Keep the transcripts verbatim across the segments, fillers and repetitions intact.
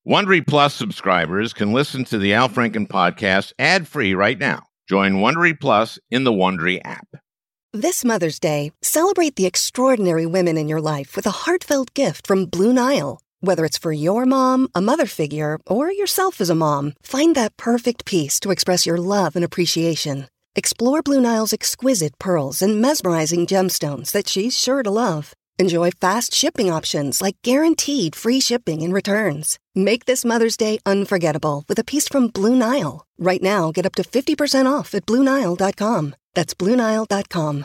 Wondery Plus subscribers can listen to the Al Franken podcast ad-free right now. Join Wondery Plus in the Wondery app. This Mother's Day, celebrate the extraordinary women in your life with a heartfelt gift from Blue Nile. Whether it's for your mom, a mother figure, or yourself as a mom, find that perfect piece to express your love and appreciation. Explore Blue Nile's exquisite pearls and mesmerizing gemstones that she's sure to love. Enjoy fast shipping options like guaranteed free shipping and returns. Make this Mother's Day unforgettable with a piece from Blue Nile. Right now, get up to fifty percent off at Blue Nile dot com. That's Blue Nile dot com.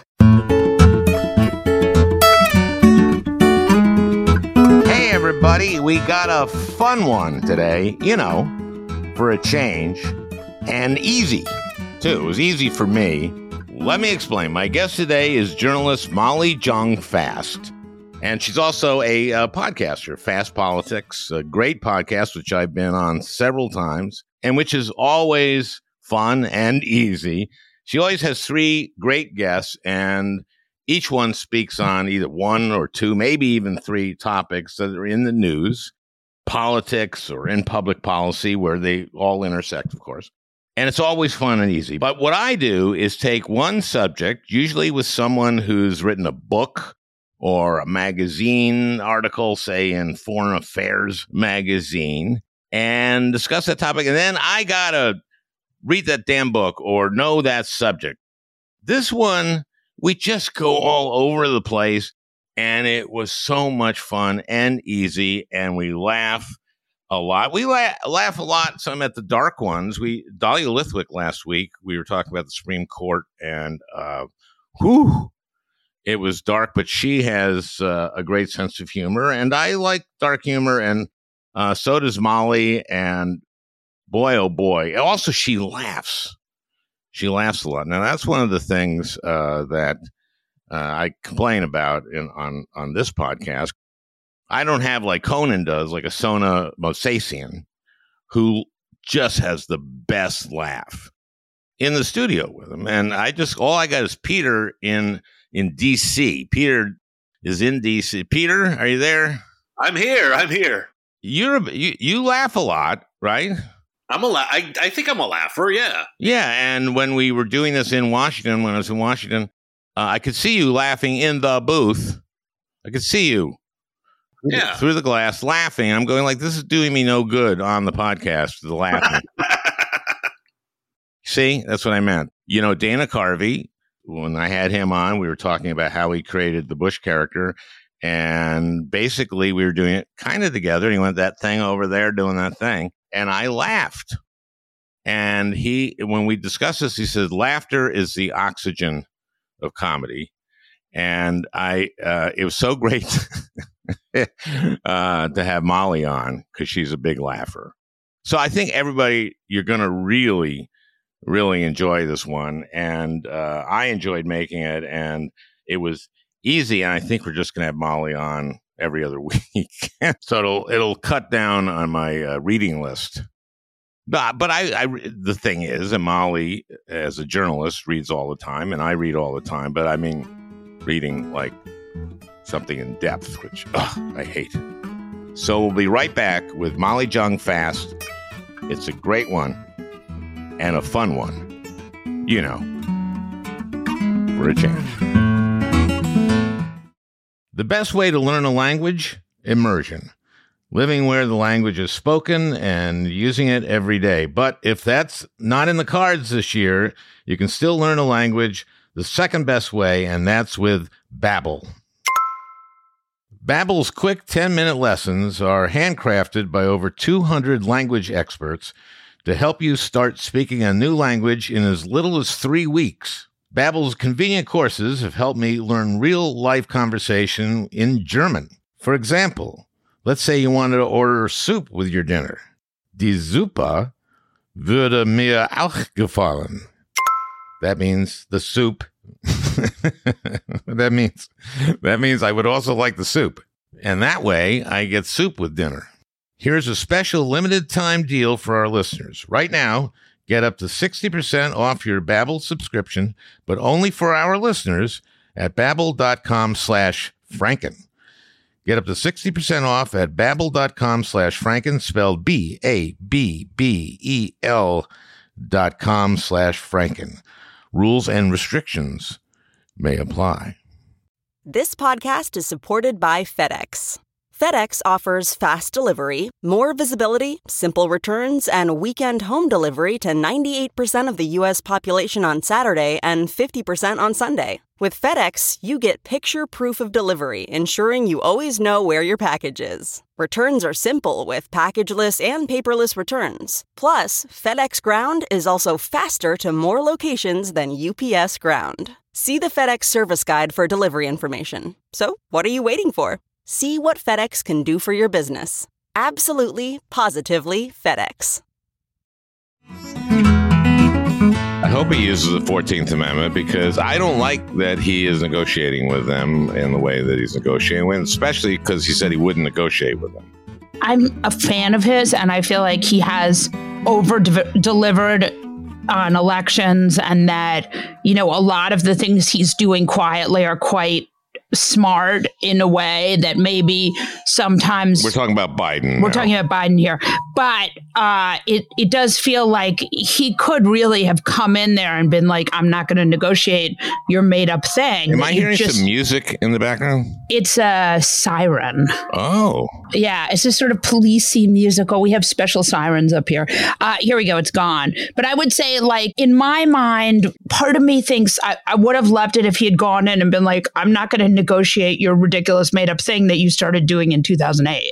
Hey, everybody. We got a fun one today, you know, for a change, and easy, too. It was easy for me. Let me explain. My guest today is journalist Molly Jong Fast. And she's also a uh, podcaster, Fast Politics, a great podcast, which I've been on several times, and which is always fun and easy. She always has three great guests, and each one speaks on either one or two, maybe even three topics that are in the news, politics or in public policy, where they all intersect, of course. And it's always fun and easy. But what I do is take one subject, usually with someone who's written a book or a magazine article, say in Foreign Affairs magazine, and discuss that topic. And then I got to read that damn book or know that subject. This one, we just go all over the place, and it was so much fun and easy, and we laugh a lot. We la- laugh a lot, some at the dark ones. We Dahlia Lithwick last week, we were talking about the Supreme Court, and uh, whew, it was dark, but she has uh, a great sense of humor, and I like dark humor, and uh, so does Molly, and boy, oh boy. Also, she laughs. She laughs a lot. Now, that's one of the things uh, that uh, I complain about in, on, on this podcast. I don't have, like Conan does, like a Sona Mosaisian, who just has the best laugh in the studio with him. And I just, all I got is Peter in in D C. Peter is in D C. Peter, are you there? I'm here. I'm here. You're you, you laugh a lot, right? I'm a la- I, I think I'm a laugher, yeah. Yeah, and when we were doing this in Washington, when I was in Washington, uh, I could see you laughing in the booth. I could see you. Yeah. Through the glass, laughing. I'm going like, this is doing me no good on the podcast, the laughing. See, that's what I meant. You know, Dana Carvey, when I had him on, we were talking about how he created the Bush character. And basically, we were doing it kind of together. He went that thing over there doing that thing. And I laughed. And he, when we discussed this, he said, laughter is the oxygen of comedy. And I, uh, it was so great uh, to have Molly on because she's a big laugher. So I think everybody, you're going to really, really enjoy this one. And uh, I enjoyed making it, and it was easy. And I think we're just going to have Molly on every other week. So it'll, it'll cut down on my uh, reading list. But, but I, I, the thing is, and Molly, as a journalist, reads all the time, and I read all the time. But I mean, reading like something in depth, which ugh, I hate. So we'll be right back with Molly Jong Fast. It's a great one and a fun one, you know, for a change. The best way to learn a language? Immersion. Living where the language is spoken and using it every day. But if that's not in the cards this year, you can still learn a language the second best way, and that's with Babbel. Babbel's quick ten-minute lessons are handcrafted by over two hundred language experts to help you start speaking a new language in as little as three weeks. Babbel's convenient courses have helped me learn real-life conversation in German. For example, let's say you wanted to order soup with your dinner. Die Suppe würde mir auch gefallen. That means the soup. that means that means I would also like the soup. And that way, I get soup with dinner. Here's a special limited time deal for our listeners. Right now, get up to sixty percent off your Babbel subscription, but only for our listeners at babbel.com slash Franken. Get up to sixty percent off at babbel.com slash franken, spelled B A B B E L dot com slash franken. Rules and restrictions may apply. This podcast is supported by FedEx. FedEx offers fast delivery, more visibility, simple returns, and weekend home delivery to ninety-eight percent of the U S population on Saturday and fifty percent on Sunday. With FedEx, you get picture proof of delivery, ensuring you always know where your package is. Returns are simple with packageless and paperless returns. Plus, FedEx Ground is also faster to more locations than U P S Ground. See the FedEx service guide for delivery information. So, what are you waiting for? See what FedEx can do for your business. Absolutely, positively FedEx. I hope he uses the fourteenth Amendment, because I don't like that he is negotiating with them in the way that he's negotiating with, especially because he said he wouldn't negotiate with them. I'm a fan of his, and I feel like he has over-delivered on elections, and that, you know, a lot of the things he's doing quietly are quite smart in a way that maybe sometimes we're talking about Biden. We're now. talking about Biden here, but uh, it it does feel like he could really have come in there and been like, "I'm not going to negotiate your made up thing." Am I hearing just, some music in the background? It's a siren. Oh, yeah, it's this sort of policey musical. We have special sirens up here. Uh, here we go. It's gone. But I would say, like, in my mind, part of me thinks I, I would have loved it if he had gone in and been like, "I'm not going to negotiate your ridiculous made up thing that you started doing in two thousand eight.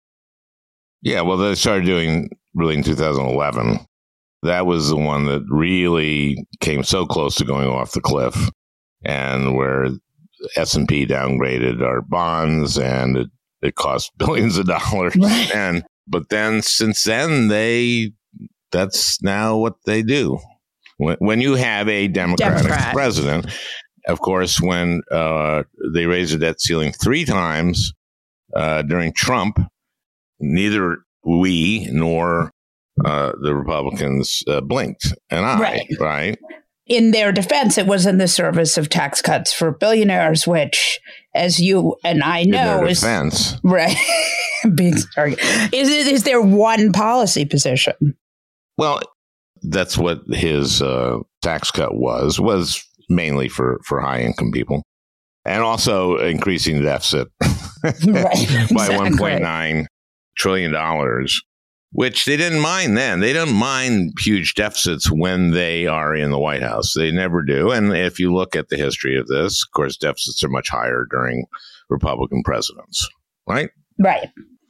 Yeah, well, they started doing really in two thousand eleven. That was the one that really came so close to going off the cliff, and where S and P downgraded our bonds, and it, it cost billions of dollars. Right. And but then since then, they that's now what they do. When, when you have a Democratic Democrat. president, of course, when uh, they raised the debt ceiling three times uh, during Trump, neither we nor uh, the Republicans uh, blinked an eye, Right. right? In their defense, it was in the service of tax cuts for billionaires, which, as you and I In know, their is defense. right. Being sorry, is it is there one policy position? Well, that's what his uh, tax cut was, was mainly for, for high income people, and also increasing the deficit Right, by exactly. one point nine trillion dollars, which they didn't mind then. They don't mind huge deficits when they are in the White House. They never do. And if you look at the history of this, of course, deficits are much higher during Republican presidents, right? Right.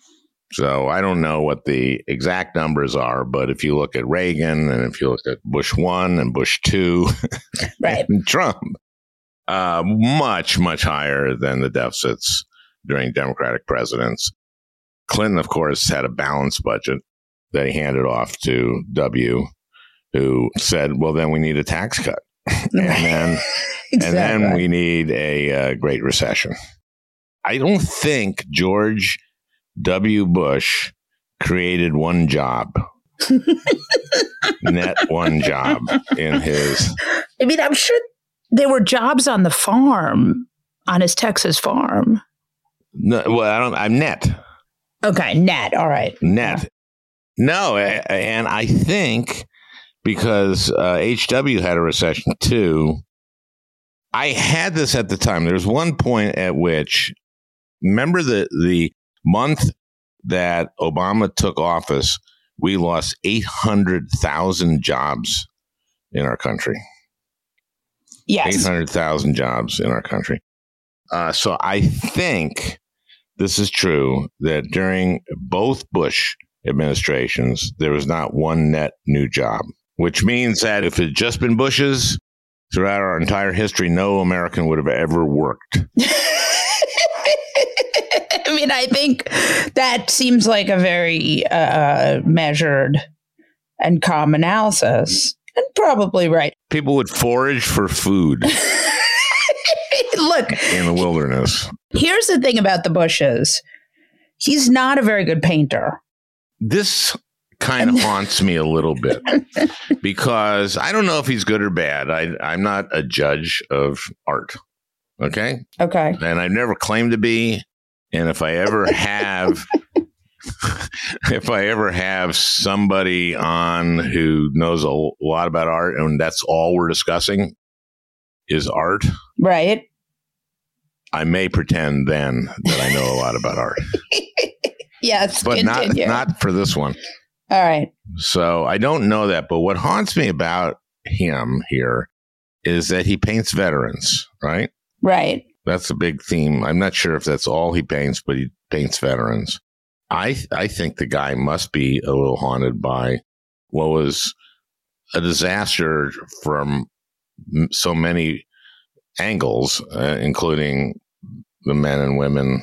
So I don't know what the exact numbers are, but if you look at Reagan, and if you look at Bush one and Bush two, Right. and Trump, uh, much, much higher than the deficits during Democratic presidents. Clinton, of course, had a balanced budget that he handed off to W, who said, well, then we need a tax cut. and then, Exactly. and then we need a uh, great recession. I don't think George W. Bush created one job, net one job in his. I mean, I'm sure there were jobs on the farm, on his Texas farm. No, well, I don't. I'm net. Okay, net. All right. Net. No, a- and I think because uh, H W had a recession too. I had this at the time. There was one point at which, remember the the month that Obama took office, we lost eight hundred thousand jobs in our country. Yes. eight hundred thousand jobs in our country. Uh, so I think this is true, that during both Bush administrations, there was not one net new job, which means that if it had just been Bush's throughout our entire history, no American would have ever worked. I mean, I think that seems like a very uh, measured and calm analysis, and probably right. People would forage for food Look, in the wilderness. here's the thing about the Bushes. He's not a very good painter. This kind of haunts me a little bit because I don't know if he's good or bad. I, I'm not a judge of art. Okay. Okay. And I've never claimed to be. And if I ever have, if I ever have somebody on who knows a lot about art, and that's all we're discussing is art, right? I may pretend then that I know a lot about art. Yes, but continue. not not for this one. All right. So I don't know that, but what haunts me about him here is that he paints veterans, right? Right. That's a big theme. I'm not sure if that's all he paints, but he paints veterans. I I think the guy must be a little haunted by what was a disaster from so many angles, uh, including the men and women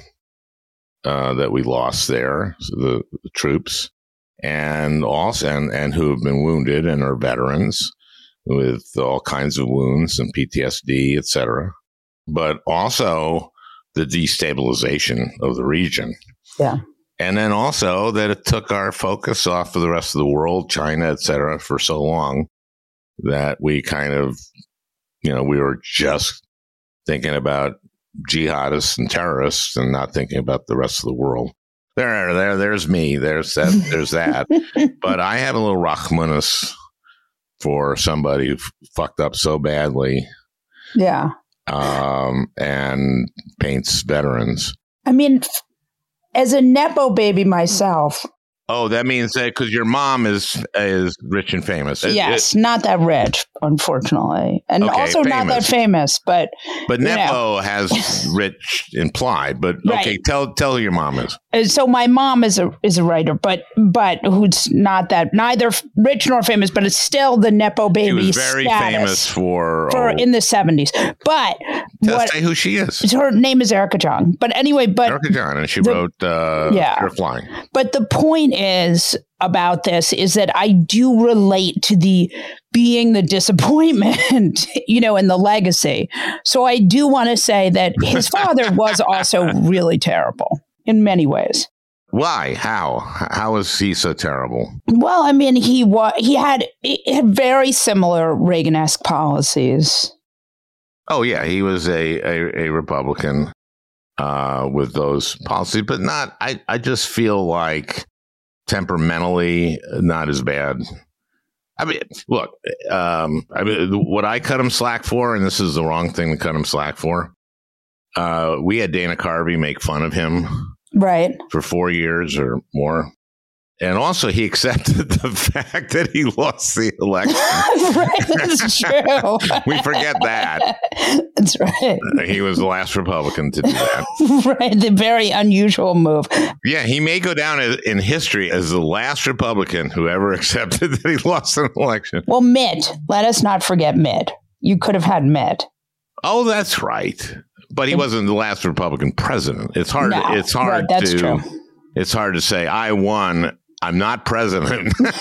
uh, that we lost there, so the, the troops, and also and, and who have been wounded and are veterans with all kinds of wounds and P T S D, et cetera. But also the destabilization of the region. Yeah. And then also that it took our focus off of the rest of the world, China, et cetera, for so long that we kind of, you know, we were just thinking about jihadists and terrorists and not thinking about the rest of the world. There, there, there's me. There's that. There's that. But I have a little Rachmanus for somebody who f- fucked up so badly. Yeah. Um, and paints veterans. I mean, as a Nepo baby myself. Oh, that means that because your mom is is rich and famous. Yes, it, it, not that rich, unfortunately. And okay, also famous. not that famous, but But Nepo know. has rich implied. But right. okay, tell tell who your mom is. So my mom is a is a writer, but but who's not that neither rich nor famous, but it's still the Nepo baby. She was very status famous for for oh, in the seventies. But tell what, say who she is. Her name is Erica Jong. But anyway, but Erica Jong, and she the, wrote uh, yeah. Fear of Flying. But the point is about this is that I do relate to the being the disappointment, you know, and the legacy. So I do want to say that his father was also really terrible in many ways. Why? How? How is he so terrible? Well, I mean, he was he had, he had very similar Reagan-esque policies. Oh yeah, he was a a, a Republican uh, with those policies, but not. I I just feel like temperamentally not as bad. I mean, look, um, I mean, what I cut him slack for, and this is the wrong thing to cut him slack for. Uh, we had Dana Carvey make fun of him, right, for four years or more. And also, he accepted the fact that he lost the election. Right, that's true. We forget that. That's right. Uh, he was the last Republican to do that. Right, the very unusual move. Yeah, he may go down as, in history as the last Republican who ever accepted that he lost an election. Well, Mitt, let us not forget Mitt. You could have had Mitt. Oh, that's right. But he wasn't the last Republican president. It's hard. No, it's hard right, that's to. True. It's hard to say I won. I'm not president, but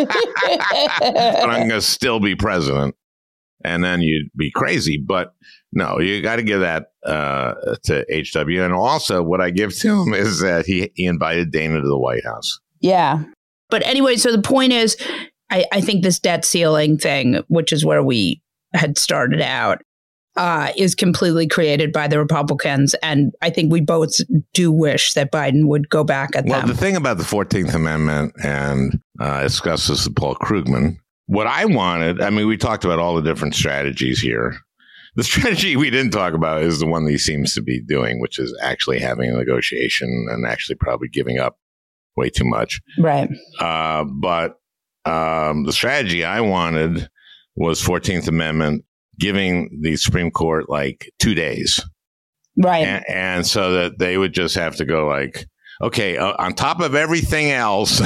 I'm going to still be president. And then you'd be crazy. But no, you got to give that uh, to H W. And also what I give to him is that he, he invited Dana to the White House. Yeah. But anyway, so the point is, I, I think this debt ceiling thing, which is where we had started out, Uh, is completely created by the Republicans. And I think we both do wish that Biden would go back at well, them. Well, the thing about the fourteenth Amendment, and uh, I discussed this with Paul Krugman, what I wanted, I mean, we talked about all the different strategies here. The strategy we didn't talk about is the one that he seems to be doing, which is actually having a negotiation and actually probably giving up way too much. Right. Uh, but um, the strategy I wanted was fourteenth Amendment, giving the Supreme Court like two days. Right. And, and so that they would just have to go like, okay, uh, on top of everything else, uh,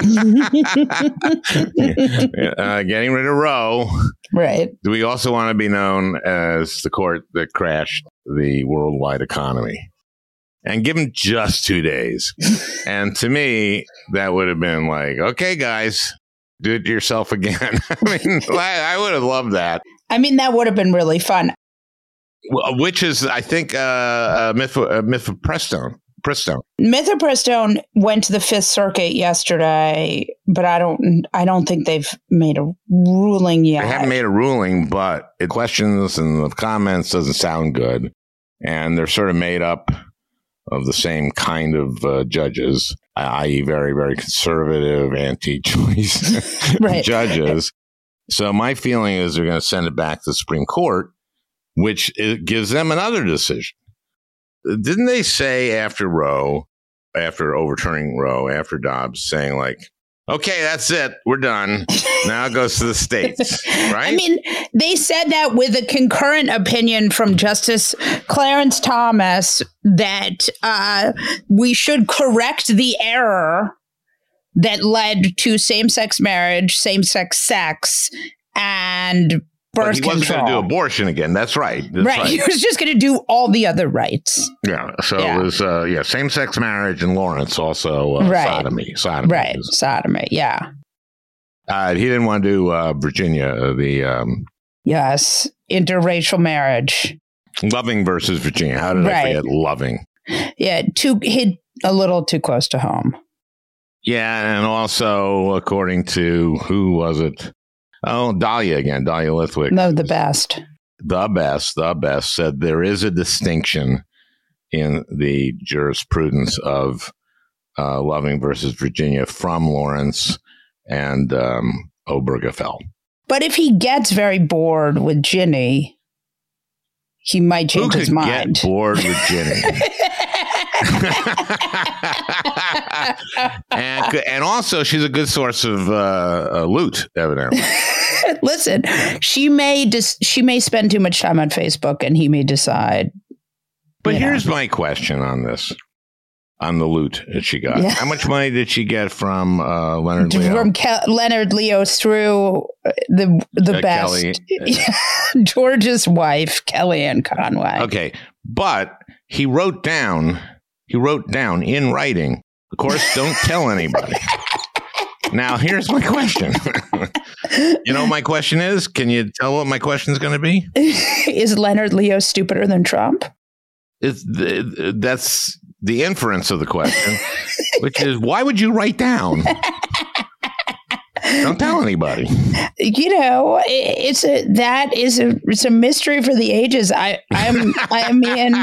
getting rid of Roe. Right. Do we also want to be known as the court that crashed the worldwide economy? And give them just two days. And to me, that would have been like, okay, guys, do it yourself again. I mean, I, I would have loved that. I mean, that would have been really fun. Well, which is, I think, uh, a myth, a myth of Prestone. Prestone. Mithra-Prestone went to the Fifth Circuit yesterday, but I don't. I don't think they've made a ruling yet. They haven't made a ruling, but the questions and the comments doesn't sound good, and they're sort of made up of the same kind of uh, judges, that is very, very conservative, anti-choice Right. judges. So my feeling is they're going to send it back to the Supreme Court, which it gives them another decision. Didn't they say after Roe, after overturning Roe, after Dobbs, saying like, okay, that's it. We're done. Now it goes to the states, right? I mean, they said that with a concurrent opinion from Justice Clarence Thomas that uh, we should correct the error that led to same-sex marriage, same-sex sex, and birth but he wasn't control. going to do abortion again. That's right. That's right. right. He was just going to do all the other rights. Yeah. So Yeah. it was, uh, yeah, same-sex marriage and Lawrence also uh, Right. sodomy. Sodomy. Right. Sodomy. Yeah. Uh, he didn't want to do uh, Virginia, uh, the um, Yes. Interracial marriage. Loving versus Virginia. How did I Right. forget Loving? Yeah. Too hit a little too close to home. Yeah, and also, according to, who was it? Oh, Dahlia again, Dahlia Lithwick. No, the best. The best, the best, said there is a distinction in the jurisprudence of uh, Loving versus Virginia from Lawrence and um, Obergefell. But if he gets very bored with Ginny, he might Who change could his mind. get bored with Ginny? and, and also, she's a good source of uh, uh, loot, evidently. Listen, she may dis- she may spend too much time on Facebook, and he may decide. But you know. here's my question on this, on the loot that she got. Yeah. How much money did she get from uh, Leonard Leo? From Ke- Leonard Leo through the the Uh, best Kelly. George's wife, Kellyanne Conway. Okay, but he wrote down, he wrote down in writing, of course, don't tell anybody. Now, here's my question. You know what my question is? Can you tell what my question is going to be? Is Leonard Leo stupider than Trump? It's the, that's the inference of the question, which is, why would you write down? Don't tell anybody. You know, it, it's a that is a it's a mystery for the ages. I I'm I mean,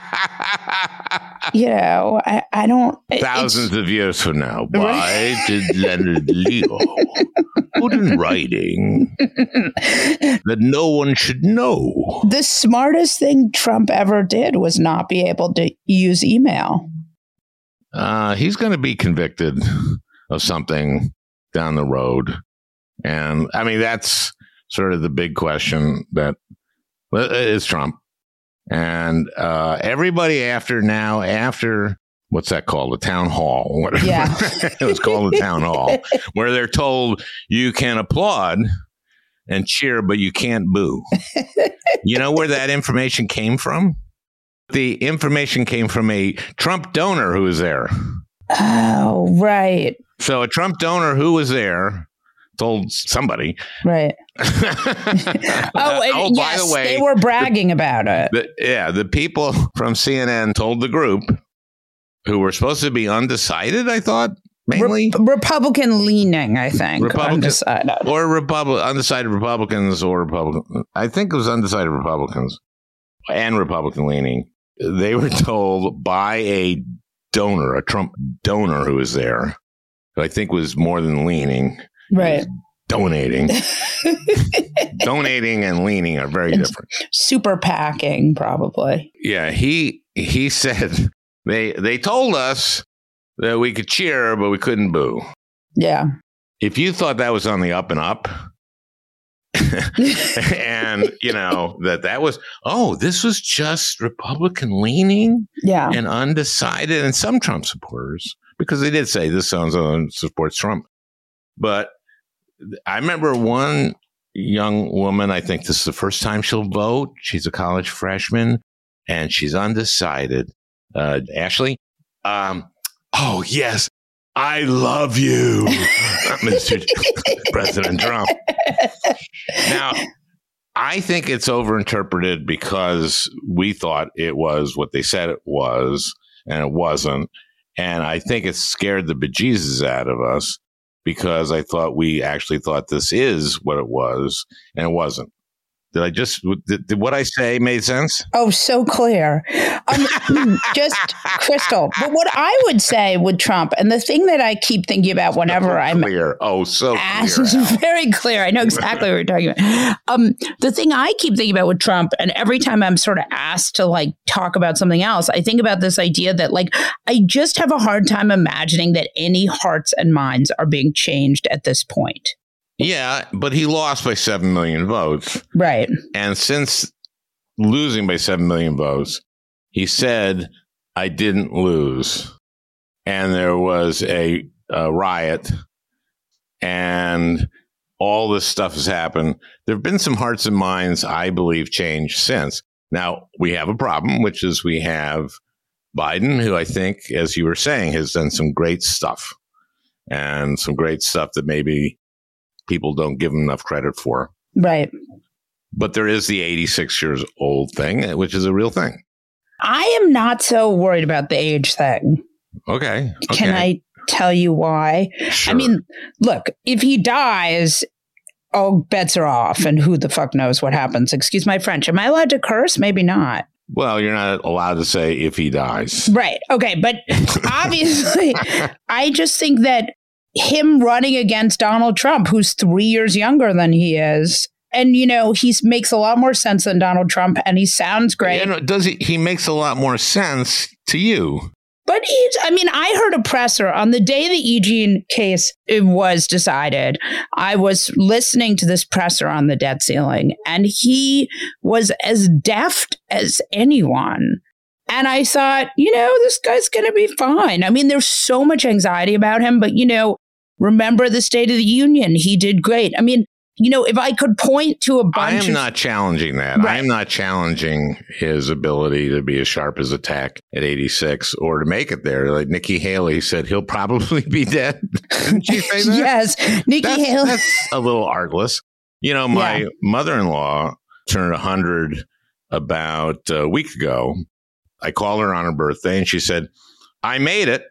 you know, I, I don't. Thousands of years from now, why did Leonard Leo put in writing that no one should know? The smartest thing Trump ever did was not be able to use email. Uh, he's going to be convicted of something down the road. And I mean, that's sort of the big question that is Trump. And uh, everybody after now, after what's that called? The town hall. Whatever. Yeah. It was called the town hall, where they're told you can applaud and cheer, but you can't boo. You know where that information came from? The information came from a Trump donor who was there. Oh, right. So a Trump donor who was there told somebody. Right. oh, and oh, yes, by the way, they were bragging about it. The, yeah, the people from C N N told the group, who were supposed to be undecided, I thought, mainly. Re- Republican leaning, I think. Republican, undecided. Or Repub- undecided Republicans or Republican. I think it was undecided Republicans and Republican leaning. They were told by a donor, a Trump donor who was there, who I think was more than leaning. Right. Donating. Donating and leaning are very It's different. Super PACing, probably. Yeah, he he said they they told us that we could cheer, but we couldn't boo. Yeah. If you thought that was on the up and up, and you know that that was oh, this was just Republican leaning Yeah. and undecided, and some Trump supporters, because they did say this so-and-so supports Trump. But I remember one young woman, I think this is the first time she'll vote. She's a college freshman and she's undecided. Uh, Ashley? Um, oh, yes. I love you, Mister President Trump. Now, I think it's overinterpreted because we thought it was what they said it was, and it wasn't. And I think it scared the bejesus out of us, because I thought we actually thought this is what it was, and it wasn't. Did I just, did, did what I say made sense? Oh, so clear. Um, just crystal. But what I would say with Trump, and the thing that I keep thinking about whenever so I'm clear. Oh, so asked, clear. Al. very clear. I know exactly what you're talking about. Um, the thing I keep thinking about with Trump, and every time I'm sort of asked to like talk about something else, I think about this idea that like, I just have a hard time imagining that any hearts and minds are being changed at this point. Yeah, but he lost by seven million votes. Right. And since losing by seven million votes, he said, I didn't lose. And there was a, a riot and all this stuff has happened. There have been some hearts and minds, I believe, changed since. Now, we have a problem, which is we have Biden, who I think, as you were saying, has done some great stuff and some great stuff that maybe people don't give him enough credit for. Right. But there is the eighty-six years old thing, which is a real thing. I am not so worried about the age thing. Okay. okay. Can I tell you why? Sure. I mean, look, if he dies, all bets are off, and who the fuck knows what happens. Excuse my French. Am I allowed to curse? Maybe not. Well, you're not allowed to say if he dies. Right. Okay. But obviously, I just think that him running against Donald Trump, who's three years younger than he is, and, you know, he makes a lot more sense than Donald Trump, and he sounds great. Yeah, no, does he? He makes a lot more sense to you. But he's, I mean, I heard a presser on the day the E. Jean case was decided. I was listening to this presser on the debt ceiling, and he was as deft as anyone. And I thought, you know, this guy's going to be fine. I mean, there's so much anxiety about him, but, you know, remember the State of the Union. He did great. I mean, you know, if I could point to a bunch I am of... not challenging that. Right. I am not challenging his ability to be as sharp as a tack at eighty-six or to make it there. Like Nikki Haley said, he'll probably be dead. Didn't she say that? Yes. Nikki that's, Haley. That's a little artless. You know, my yeah. mother-in-law turned one hundred about a week ago. I called her on her birthday and she said, I made it.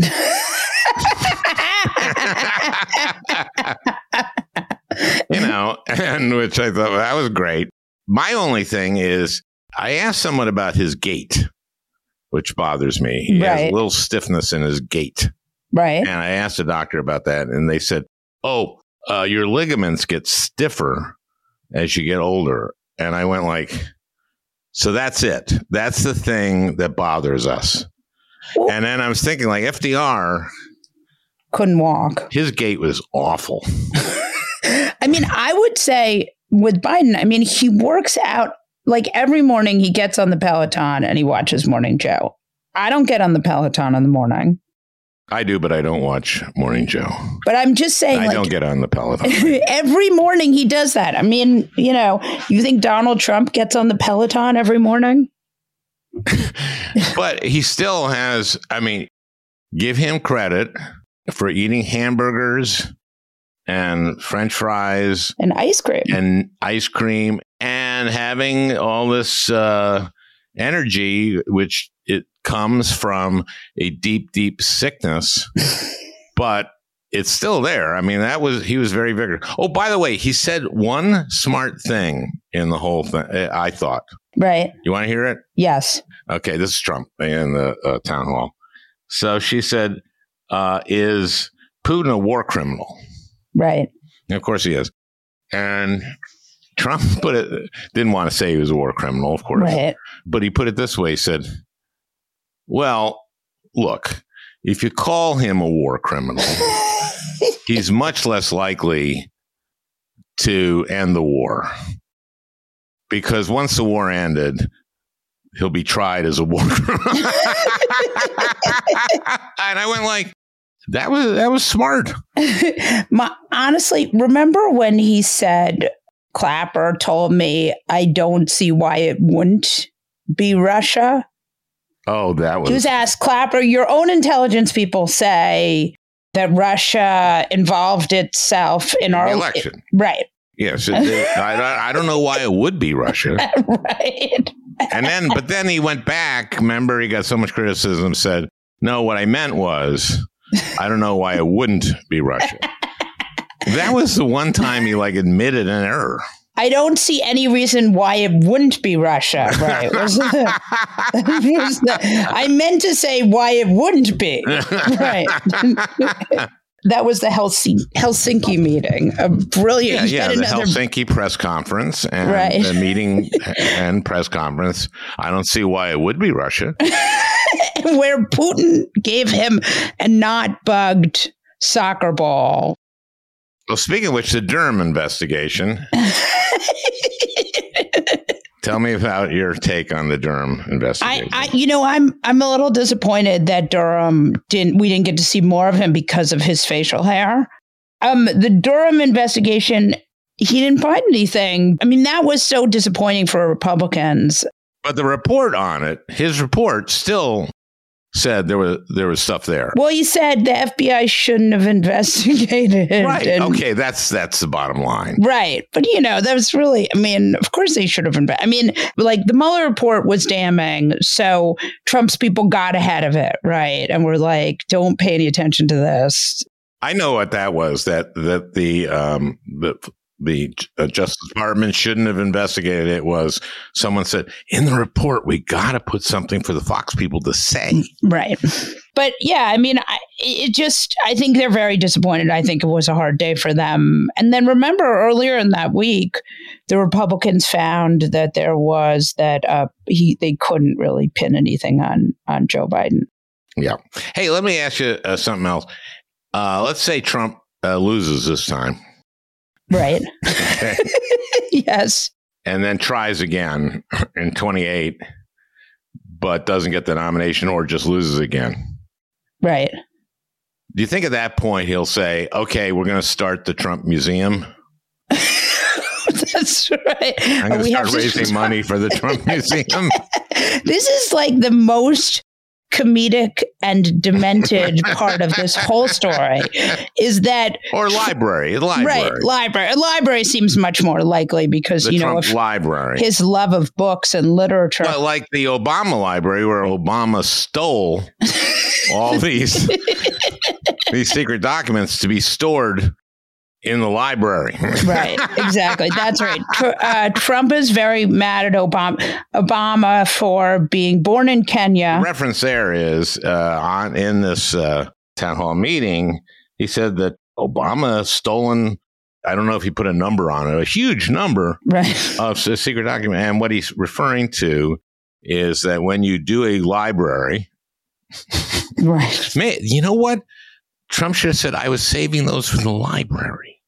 You know, and which I thought, well, that was great. My only thing is I asked someone about his gait, which bothers me. He right. has a little stiffness in his gait. Right. And I asked a doctor about that, and they said, oh, uh, your ligaments get stiffer as you get older. And I went like, so that's it. That's the thing that bothers us. Well, and then I was thinking like F D R couldn't walk. His gait was awful. I mean, I would say with Biden, I mean, he works out like every morning he gets on the Peloton and he watches Morning Joe. I don't get on the Peloton in the morning. I do, but I don't watch Morning Joe. But I'm just saying, I like, don't get on the Peloton. Every morning he does that. I mean, you know, you think Donald Trump gets on the Peloton every morning? But he still has, I mean, give him credit for eating hamburgers and French fries and ice cream and ice cream and having all this uh, energy, which it comes from a deep, deep sickness, but it's still there. I mean, that was, he was very vigorous. Oh, by the way, he said one smart thing in the whole thing, I thought. Right. You want to hear it? Yes. Okay. This is Trump in the uh, town hall. So she said, uh, is Putin a war criminal? Right. And of course he is. And Trump put it, didn't want to say he was a war criminal, of course. Right. But he put it this way. He said, well, look, if you call him a war criminal, he's much less likely to end the war. Because once the war ended, he'll be tried as a war criminal. And I went like, that was that was smart. My, honestly, remember when he said, Clapper told me, I don't see why it wouldn't be Russia? Oh, that was... He was asked, Clapper, your own intelligence people say that Russia involved itself in, in our election. It, right. Yes. It, it, I, I don't know why it would be Russia. Right. And then, but then he went back. Remember, he got so much criticism, said, no, what I meant was, I don't know why it wouldn't be Russia. That was the one time he like admitted an error. I don't see any reason why it wouldn't be Russia. Right. Was the, was the, I meant to say why it wouldn't be. Right. That was the Helsinki, Helsinki meeting. A brilliant. Yeah, yeah the another... Helsinki press conference and right. the meeting and press conference. I don't see why it would be Russia. Where Putin gave him a not bugged soccer ball. Well, speaking of which, the Durham investigation. Tell me about your take on the Durham investigation. I, I, you know, I'm I'm a little disappointed that Durham didn't. We didn't get to see more of him because of his facial hair. Um, the Durham investigation, he didn't find anything. I mean, that was so disappointing for Republicans. But the report on it, his report still said there was there was stuff there. Well, he said the F B I shouldn't have investigated. Right. And, okay, that's that's the bottom line. Right. But, you know, that was really, I mean, of course they should have investigated. I mean, like the Mueller report was damning. So Trump's people got ahead of it. Right. And we're like, don't pay any attention to this. I know what that was, that that the um, the the uh, Justice Department shouldn't have investigated it. Was someone said in the report, we got to put something for the Fox people to say. Right. But yeah, I mean, I, it just I think they're very disappointed. I think it was a hard day for them. And then remember earlier in that week, the Republicans found that there was that uh, he they couldn't really pin anything on on Joe Biden. Yeah. Hey, let me ask you uh, something else. Uh, let's say Trump uh, loses this time. Right. Okay. Yes. And then tries again in twenty-eight, but doesn't get the nomination or just loses again. Right. Do you think at that point he'll say, okay, we're going to start the Trump Museum? That's right. I'm going to we start have to raising start- money for the Trump Museum. This is like the most comedic and demented part of this whole story is that or library library right library a library seems much more likely because the you Trump know if library his love of books and literature, but like the Obama library where Obama stole all these these secret documents to be stored in the library. Right, exactly. That's right. Tr- uh, Trump is very mad at Obama, Obama for being born in Kenya. The reference there is uh, on in this uh, town hall meeting, he said that Obama stolen, I don't know if he put a number on it, a huge number right. of a secret document. And what he's referring to is that when you do a library, right. Man, you know what? Trump should have said, I was saving those for the library.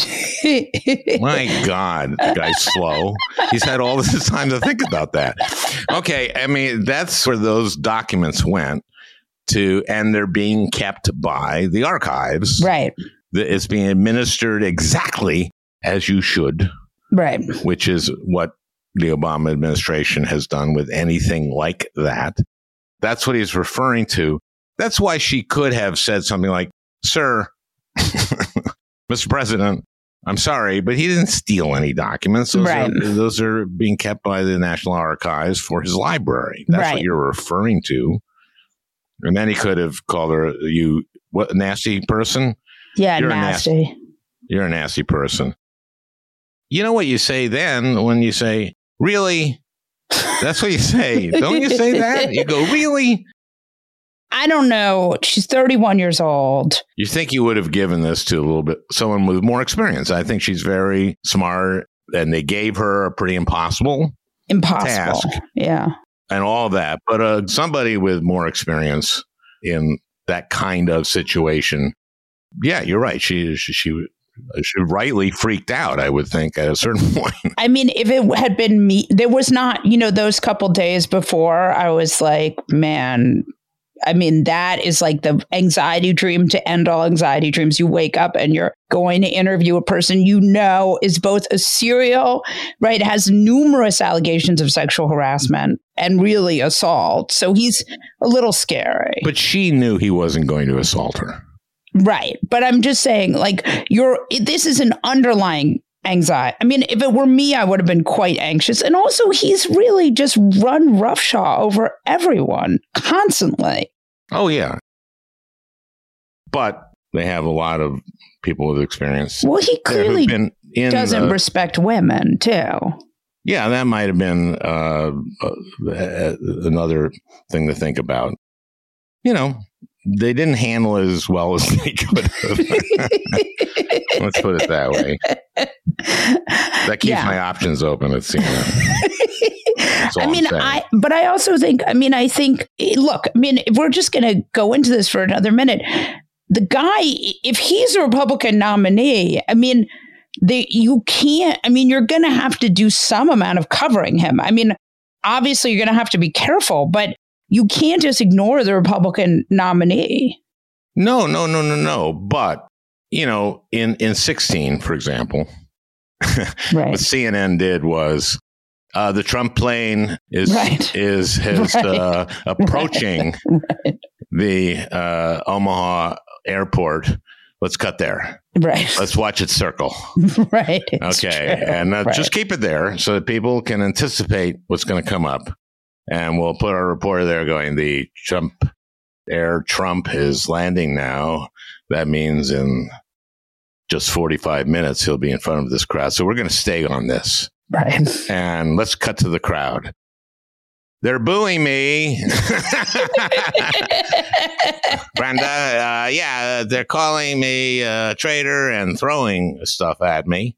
My God, the guy's slow. He's had all this time to think about that. Okay, I mean, that's where those documents went to, and they're being kept by the archives. Right. It's being administered exactly as you should. Right. Which is what the Obama administration has done with anything like that. That's what he's referring to. That's why she could have said something like, sir, Mister President, I'm sorry, but he didn't steal any documents. Those, right. are, those are being kept by the National Archives for his library. That's right. what you're referring to. And then he could have called her, you, what, nasty person? Yeah, you're nasty. A nasty. You're a nasty person. You know what you say then when you say, really? That's what you say. Don't you say that? You go, really? I don't know. She's thirty-one years old. You think you would have given this to a little bit someone with more experience? I think she's very smart, and they gave her a pretty impossible, impossible, task, yeah, and all that. But uh, somebody with more experience in that kind of situation, yeah, you're right. She she she, she rightly freaked out, I would think, at a certain point. I mean, if it had been me, there was not, you know, those couple days before, I was like, man. I mean, that is like the anxiety dream to end all anxiety dreams. You wake up and you're going to interview a person you know is both a serial, right, has numerous allegations of sexual harassment and really assault. So he's a little scary. But she knew he wasn't going to assault her. Right. But I'm just saying, like, you're this is an underlying anxiety. I mean, if it were me, I would have been quite anxious. And also, he's really just run roughshod over everyone constantly. Oh, yeah. But they have a lot of people with experience. Well, he clearly who've been in doesn't the, respect women too. Yeah, that might have been uh, uh, another thing to think about. You know, they didn't handle it as well as they could have. Let's put it that way. That keeps Yeah. my options open at C N N. I mean, I, but I also think, I mean, I think, look, I mean, if we're just going to go into this for another minute, the guy, if he's a Republican nominee, I mean, they, you can't, I mean, you're going to have to do some amount of covering him. I mean, obviously you're going to have to be careful, but you can't just ignore the Republican nominee. No, no, no, no, no. But, you know, in, in sixteen, for example, right. what C N N did was uh, the Trump plane is right. is his, right. uh, approaching right. the uh, Omaha airport. Let's cut there. Right. Let's watch it circle. Right. It's okay. true. And uh, right. just keep it there so that people can anticipate what's going to come up. And we'll put our reporter there going, the Trump Air Trump is landing now. That means in just forty-five minutes, he'll be in front of this crowd. So we're going to stay on this. Right. And let's cut to the crowd. They're booing me. Brenda, uh, yeah, they're calling me a traitor and throwing stuff at me.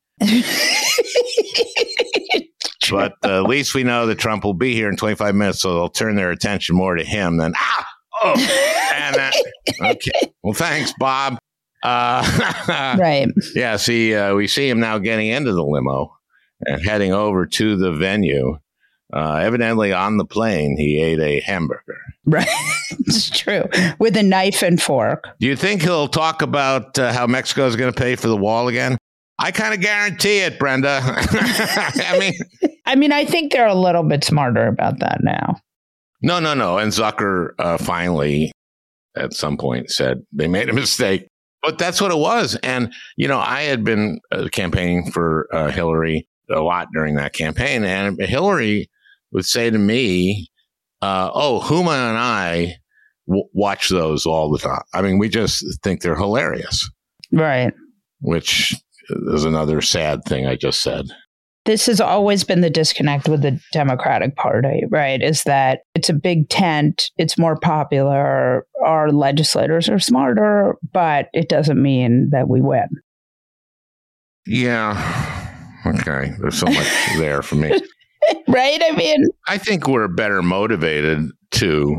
But uh, at least we know that Trump will be here in twenty-five minutes, so they'll turn their attention more to him than, ah, oh, and uh, okay. Well, thanks, Bob. Uh, right. Yeah, see, uh, we see him now getting into the limo and heading over to the venue. Uh, evidently, on the plane, he ate a hamburger. Right. It's true. With a knife and fork. Do you think he'll talk about uh, how Mexico is going to pay for the wall again? I kind of guarantee it, Brenda. I mean, I mean, I think they're a little bit smarter about that now. No, no, no. And Zucker uh, finally, at some point, said they made a mistake. But that's what it was. And, you know, I had been uh, campaigning for uh, Hillary a lot during that campaign. And Hillary would say to me, uh, oh, Huma and I w- watch those all the time. I mean, we just think they're hilarious. Right. Which is another sad thing I just said. This has always been the disconnect with the Democratic Party, right? Is that it's a big tent, it's more popular, our legislators are smarter, but it doesn't mean that we win. Yeah. Okay. There's so much there for me. Right? I mean, I think we're better motivated to.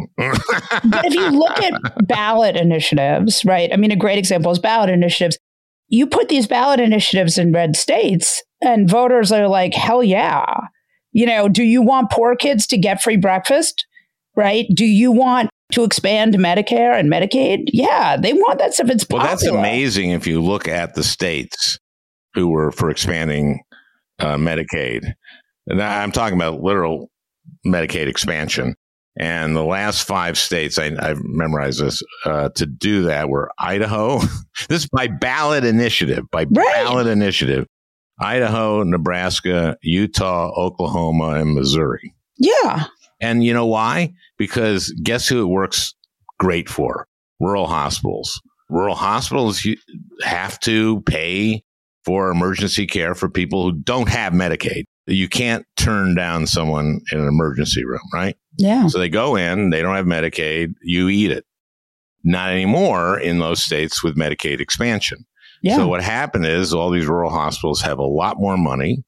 But if you look at ballot initiatives, right? I mean, a great example is ballot initiatives. You put these ballot initiatives in red states and voters are like, hell yeah. You know, do you want poor kids to get free breakfast? Right? Do you want to expand Medicare and Medicaid? Yeah, they want that stuff. It's popular. Well, that's amazing if you look at the states who were for expanding uh, Medicaid. And I'm talking about literal Medicaid expansion. And the last five states, I, I've memorized this, uh, to do that were Idaho. This is by ballot initiative, by Right. ballot initiative. Idaho, Nebraska, Utah, Oklahoma, and Missouri. Yeah. And you know why? Because guess who it works great for? Rural hospitals. Rural hospitals you have to pay for emergency care for people who don't have Medicaid. You can't turn down someone in an emergency room, right? Yeah. So they go in, they don't have Medicaid, you eat it. Not anymore in those states with Medicaid expansion. Yeah. So what happened is all these rural hospitals have a lot more money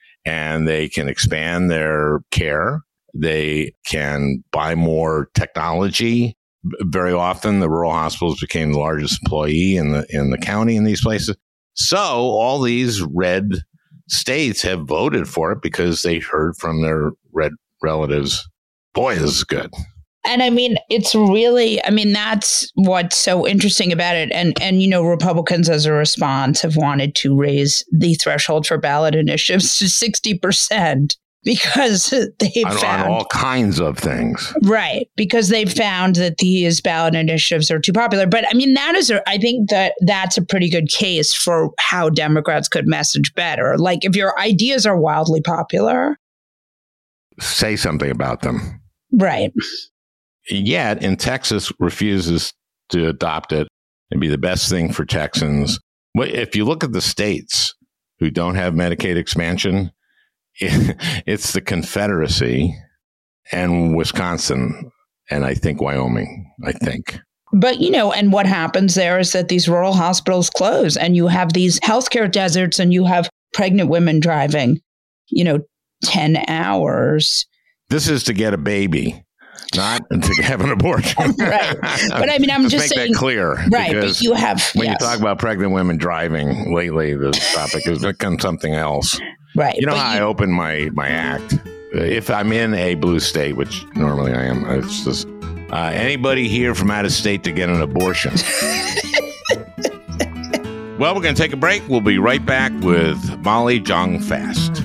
and they can expand their care. They can buy more technology. Very often the rural hospitals became the largest employee in the in the county in these places. So all these red states have voted for it because they heard from their red relatives, boy, this is good. And I mean, it's really, I mean, that's what's so interesting about it. And, and, you know, Republicans as a response have wanted to raise the threshold for ballot initiatives to sixty percent because they've on, found on all kinds of things. Right. Because they've found that these ballot initiatives are too popular. But I mean, that is, a, I think that that's a pretty good case for how Democrats could message better. Like if your ideas are wildly popular. Say something about them. Right. Yet in Texas refuses to adopt it and be the best thing for Texans. If you look at the states who don't have Medicaid expansion, it's the Confederacy and Wisconsin, and I think Wyoming, I think. But, you know, and what happens there is that these rural hospitals close and you have these healthcare deserts and you have pregnant women driving, you know, ten hours. This is to get a baby, not to have an abortion. Right. But I mean, I'm Let's just make saying. that clear. Right. But you have. When yes. you talk about pregnant women driving lately, the topic has become something else. Right. You know but how you, I open my, my act? If I'm in a blue state, which normally I am, it's just uh, anybody here from out of state to get an abortion. Well, we're going to take a break. We'll be right back with Molly Jong-Fast.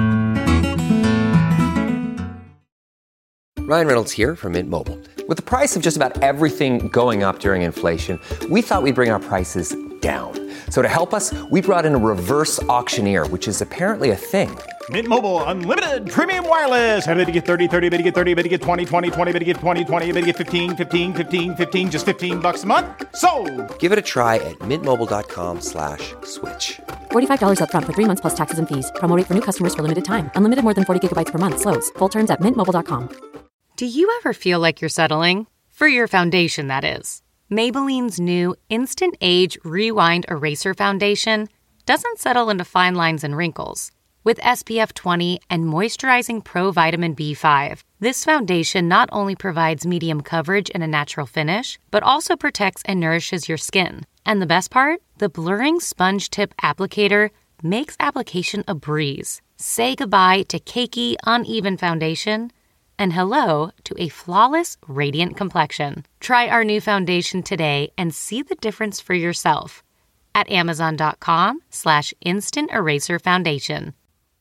Ryan Reynolds here from Mint Mobile. With the price of just about everything going up during inflation, we thought we'd bring our prices down. So to help us, we brought in a reverse auctioneer, which is apparently a thing. Mint Mobile Unlimited Premium Wireless. How to get thirty, thirty, how to get thirty, how to get twenty, twenty, twenty, how to get twenty, twenty, how to get fifteen, fifteen, fifteen, fifteen, just fifteen bucks a month? Sold! Give it a try at mintmobile.com slash switch. forty-five dollars up front for three months plus taxes and fees. Promo rate for new customers for limited time. Unlimited more than forty gigabytes per month. Slows full terms at mint mobile dot com. Do you ever feel like you're settling? For your foundation, that is. Maybelline's new Instant Age Rewind Eraser Foundation doesn't settle into fine lines and wrinkles. With S P F twenty and moisturizing Pro Vitamin B five, this foundation not only provides medium coverage and a natural finish, but also protects and nourishes your skin. And the best part? The blurring sponge tip applicator makes application a breeze. Say goodbye to cakey, uneven foundation and hello to a flawless, radiant complexion. Try our new foundation today and see the difference for yourself at amazon.com slash instant eraser foundation.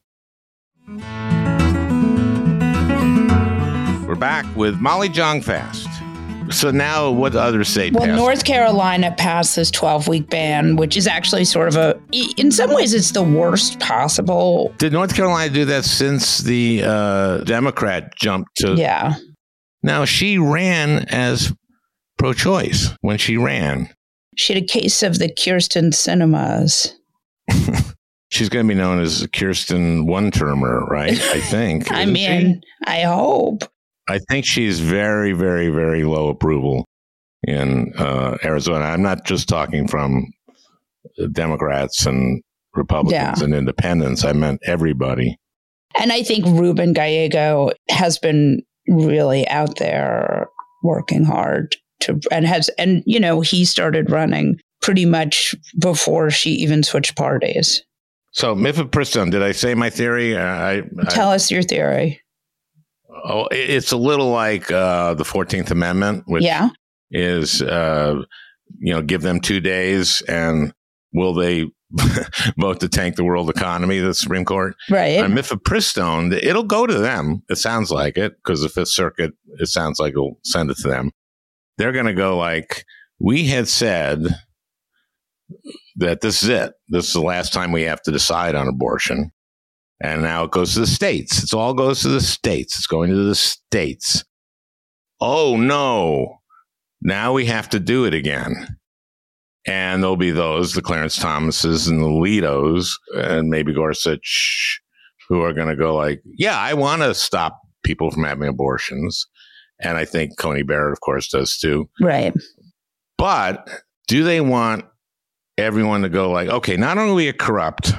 We're back with Molly Jong-Fast. So now what other state Well, passed? North Carolina passed this twelve-week ban, which is actually sort of a, in some ways, it's the worst possible. Did North Carolina do that since the uh, Democrat jumped to? Yeah. Now, she ran as pro-choice when she ran. She had a case of the Kirsten cinemas. She's going to be known as Kirsten one-termer, right? I think. I Isn't mean, she? I hope. I think she's very, very, very low approval in uh, Arizona. I'm not just talking from Democrats and Republicans Yeah. and independents. I meant everybody. And I think Ruben Gallego has been really out there working hard to, and has, and, you know, he started running pretty much before she even switched parties. So, mifepristone, did I say my theory? I, I, Tell us your theory. Oh, it's a little like uh, the fourteenth Amendment, which Yeah. is, uh, you know, give them two days and will they vote to tank the world economy, the Supreme Court? Right. On mifepristone, it'll go to them. It sounds like it because the Fifth Circuit, it sounds like it'll send it to them. They're going to go like, we had said that this is it. This is the last time we have to decide on abortion. And now it goes to the states. It all goes to the states. It's going to the states. Oh, no. Now we have to do it again. And there'll be those, the Clarence Thomases and the Litos, and maybe Gorsuch, who are going to go like, yeah, I want to stop people from having abortions. And I think Coney Barrett, of course, does too. Right. But do they want everyone to go like, okay, not only are we corrupt,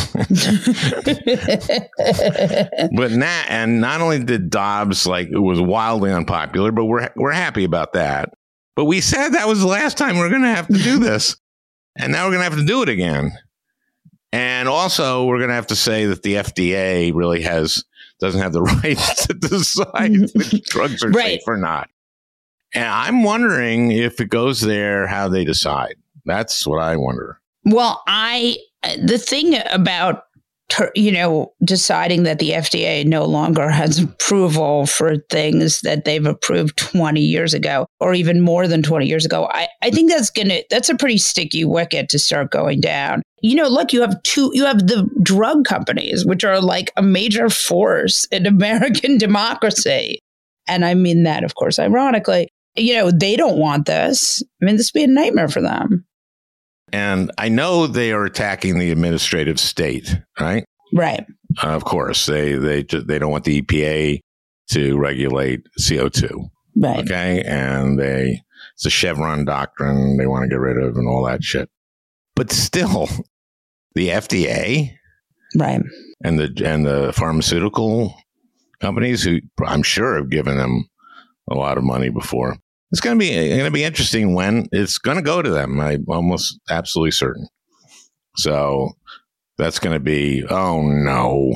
but not, and not only did Dobbs, like, it was wildly unpopular, but we're we're happy about that. But we said that was the last time we we're going to have to do this, and now we're going to have to do it again. And also, we're going to have to say that the F D A really has doesn't have the right to decide which drugs are Right. safe or not. And I'm wondering if it goes there, how they decide. That's what I wonder. Well, I, the thing about, you know, deciding that the F D A no longer has approval for things that they've approved twenty years ago, or even more than twenty years ago, I, I think that's going to, that's a pretty sticky wicket to start going down. You know, look, you have two, you have the drug companies, which are like a major force in American democracy. And I mean that, of course, ironically. You know, they don't want this. I mean, this would be a nightmare for them. And I know they are attacking the administrative state, right? Right. Uh, of course, they they ju- they don't want the E P A to regulate C O two. Right. Okay. And they, it's a Chevron doctrine they want to get rid of and all that shit. But still, the F D A, right, and the and the pharmaceutical companies, who I'm sure have given them a lot of money before, it's going to be going to be interesting when it's going to go to them. I'm almost absolutely certain. So that's going to be, oh no.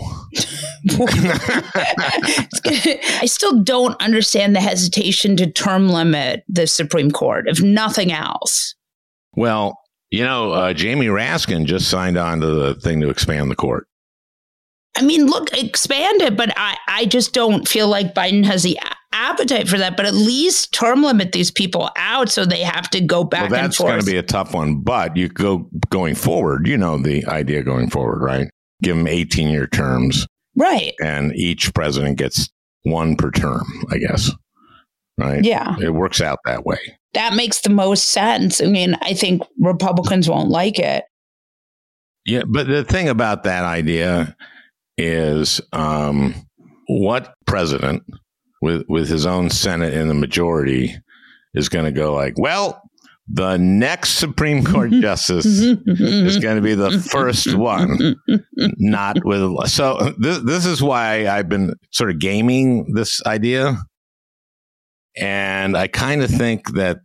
I still don't understand the hesitation to term limit the Supreme Court, if nothing else. Well, you know, uh, Jamie Raskin just signed on to the thing to expand the court. I mean, look, expand it, but I, I just don't feel like Biden has the a- appetite for that. But at least term limit these people out so they have to go back well, and forth. That's going to be a tough one. But you go going forward, you know, the idea going forward, right? Give them eighteen-year terms. Right. And each president gets one per term, I guess. Right? Yeah. It works out that way. That makes the most sense. I mean, I think Republicans won't like it. Yeah, but the thing about that idea is um, what president with, with his own Senate in the majority is going to go like, well, the next Supreme Court justice is going to be the first one, not with. So this, this is why I've been sort of gaming this idea. And I kind of think that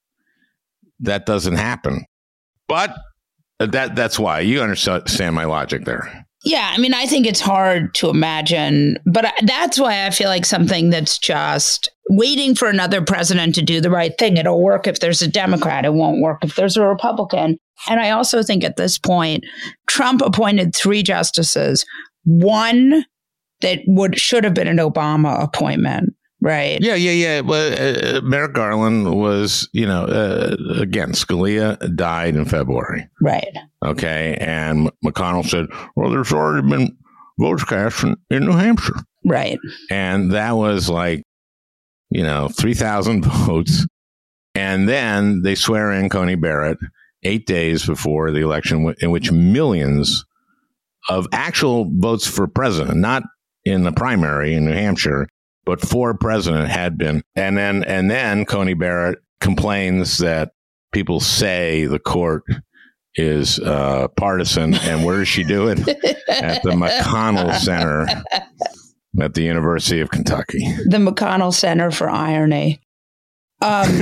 that doesn't happen. But that that's why. You understand my logic there. Yeah, I mean, I think it's hard to imagine, but that's why I feel like something that's just waiting for another president to do the right thing. It'll work if there's a Democrat. It won't work if there's a Republican. And I also think at this point, Trump appointed three justices, one that would should have been an Obama appointment. Right. Yeah, yeah, yeah. Well, uh, Merrick Garland was, you know, uh, again, Scalia died in February. Right. Okay. And McConnell said, well, there's already been votes cast in, in New Hampshire. Right. And that was like, you know, three thousand votes. And then they swear in Coney Barrett eight days before the election, in which millions of actual votes for president, not in the primary in New Hampshire, but for president had been. And then and then Coney Barrett complains that people say the court is uh, partisan. And where does she do it? At the McConnell Center at the University of Kentucky. The McConnell Center for Irony. Um,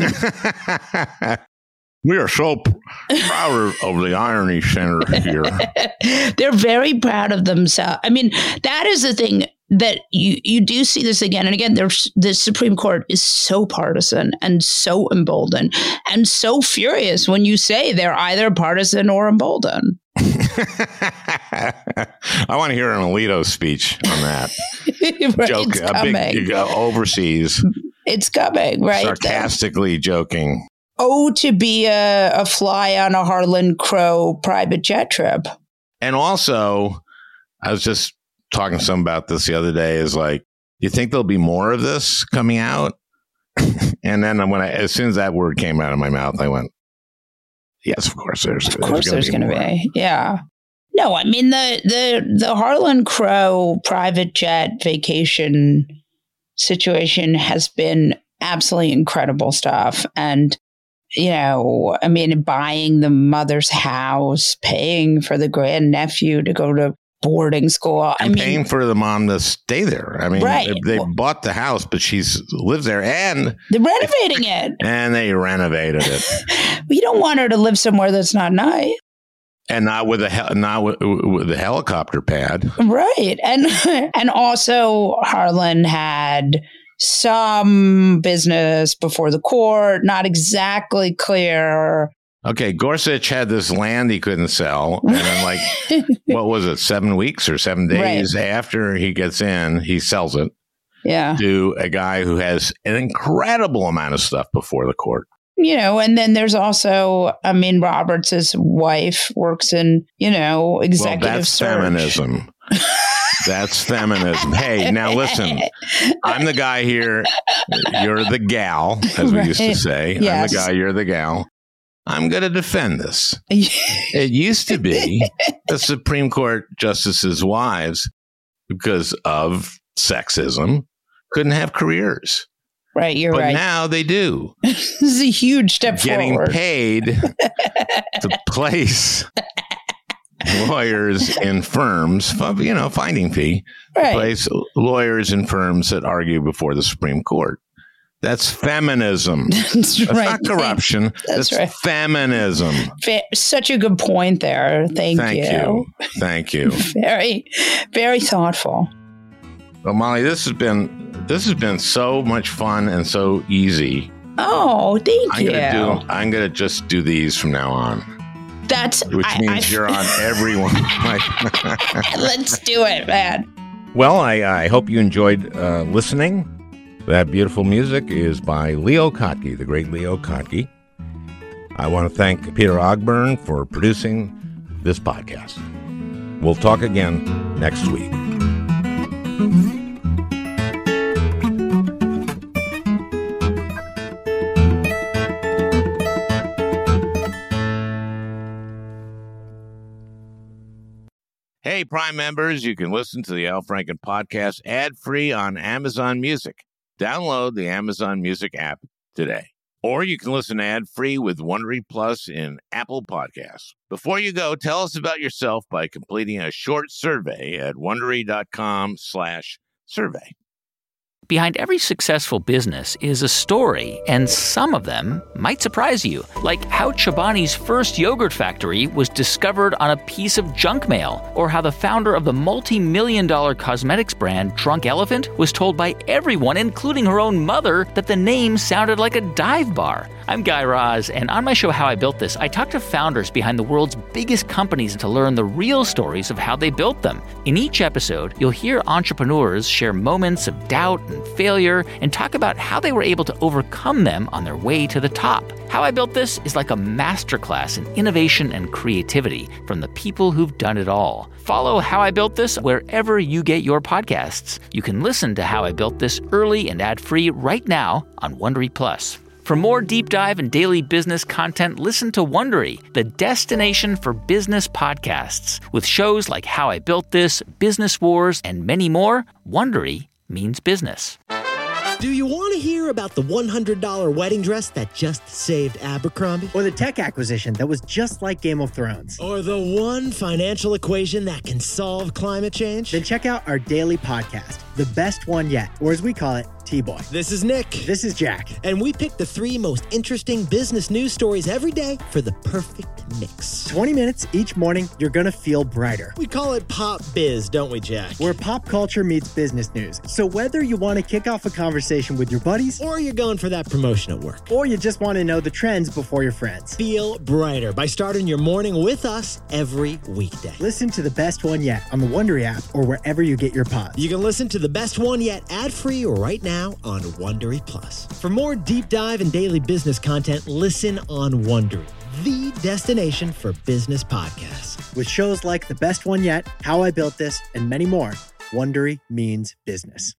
we are so proud of the Irony Center here. They're very proud of themselves. I mean, that is the thing. That you, you do see this again and again. There's, the Supreme Court is so partisan and so emboldened and so furious when you say they're either partisan or emboldened. I want to hear an Alito speech on that. Right, Joke, it's a coming. big uh, overseas. It's coming, right? Sarcastically joking. Oh, to be a, a fly on a Harlan Crow private jet trip. And also, I was just talking to someone about this the other day, is like, you think there'll be more of this coming out? And then when I, as soon as that word came out of my mouth, I went, yes, of course there's Of course there's going to be, be. Yeah. No, I mean, the, the, the Harlan Crow private jet vacation situation has been absolutely incredible stuff. And, you know, I mean, buying the mother's house, paying for the grandnephew to go to boarding school. I and mean, paying for the mom to stay there. I mean, right. they, they well, bought the house, but she's lives there, and they're renovating it. And they renovated it. We don't want her to live somewhere that's not nice, and not with a hel- not with, with the helicopter pad, right? And and also Harlan had some business before the court, not exactly clear. Okay, Gorsuch had this land he couldn't sell. And then, like, what was it, seven weeks or seven days right. after he gets in, he sells it yeah. to a guy who has an incredible amount of stuff before the court. You know, and then there's also, I mean, Roberts' wife works in, you know, executive well, that's search. Feminism. That's feminism. Hey, now listen, I'm the guy here. You're the gal, as we right. used to say. Yes. I'm the guy, you're the gal. I'm going to defend this. It used to be the Supreme Court justices' wives, because of sexism, couldn't have careers. Right, you're but right. But now they do. This is a huge step Getting forward. Getting paid to place lawyers in firms, you know, finding fee, right. place lawyers in firms that argue before the Supreme Court. That's feminism. That's, That's right. not corruption. That's, That's right. feminism. Fa- such a good point there. Thank, Thank you. you. Thank you. very, very thoughtful. Well, Molly, this has been this has been so much fun and so easy. Oh, thank I'm you. Gonna do, I'm going to just do these from now on. That's which I, means I, you're on everyone. Let's do it, man. Well, I, I hope you enjoyed uh, listening. That beautiful music is by Leo Kottke, the great Leo Kottke. I want to thank Peter Ogburn for producing this podcast. We'll talk again next week. Hey, Prime members, you can listen to the Al Franken podcast ad-free on Amazon Music. Download the Amazon Music app today. Or you can listen ad-free with Wondery Plus in Apple Podcasts. Before you go, tell us about yourself by completing a short survey at Wondery.com slash survey. Behind every successful business is a story, and some of them might surprise you, like how Chobani's first yogurt factory was discovered on a piece of junk mail, or how the founder of the multi-million dollar cosmetics brand Drunk Elephant was told by everyone, including her own mother, that the name sounded like a dive bar. I'm Guy Raz, and on my show How I Built This, I talk to founders behind the world's biggest companies to learn the real stories of how they built them. In each episode, you'll hear entrepreneurs share moments of doubt and failure and talk about how they were able to overcome them on their way to the top. How I Built This is like a masterclass in innovation and creativity from the people who've done it all. Follow How I Built This wherever you get your podcasts. You can listen to How I Built This early and ad-free right now on Wondery Plus. For more deep dive and daily business content, listen to Wondery, the destination for business podcasts. With shows like How I Built This, Business Wars, and many more, Wondery means business. Do you want to hear about the one hundred dollars wedding dress that just saved Abercrombie? Or the tech acquisition that was just like Game of Thrones? Or the one financial equation that can solve climate change? Then check out our daily podcast, The Best One Yet, or as we call it, T-Boy. This is Nick. This is Jack. And we pick the three most interesting business news stories every day for the perfect mix. twenty minutes each morning, you're going to feel brighter. We call it Pop Biz, don't we, Jack? Where pop culture meets business news. So whether you want to kick off a conversation with your buddies, or you're going for that promotion at work, or you just want to know the trends before your friends, feel brighter by starting your morning with us every weekday. Listen to The Best One Yet on the Wondery app or wherever you get your pods. You can listen to The Best One Yet ad-free right now on Wondery Plus. For more deep dive and daily business content, listen on Wondery, the destination for business podcasts. With shows like The Best One Yet, How I Built This, and many more, Wondery means business.